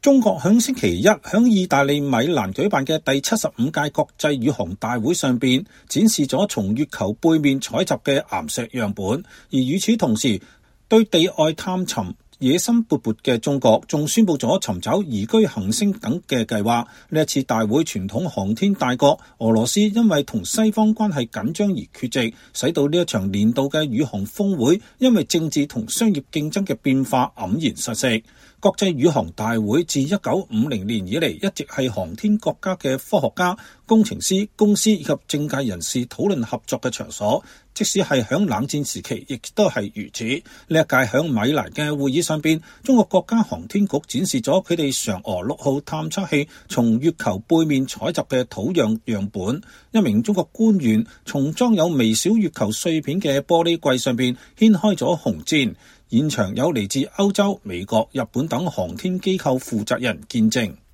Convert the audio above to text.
中國響星期一響意大利米蘭舉辦嘅第75屆國際宇航大會上邊，展示咗從月球背面採集嘅岩石樣本，而與此同時，對地外探尋野心勃勃嘅中國仲宣布咗尋找宜居行星等嘅計劃。呢一次大會傳統航天大國俄羅斯因為同西方關係緊張而缺席，使到呢一場年度嘅宇航峰會因為政治同商業競爭嘅變化黯然失色。國際宇航大會自1950年以嚟一直係航天國家嘅科學家、工程師、公司以及政界人士討論合作嘅場所，即使係響冷戰時期亦都係如此。呢一屆響米蘭嘅會議上邊，中國國家航天局展示咗佢哋嫦娥6號探測器從月球背面採集嘅土壤樣本。一名中國官員從裝有微小月球碎片嘅玻璃櫃上邊掀開咗紅氈，現場有嚟自歐洲、美國、日本等航天機構負責人見證。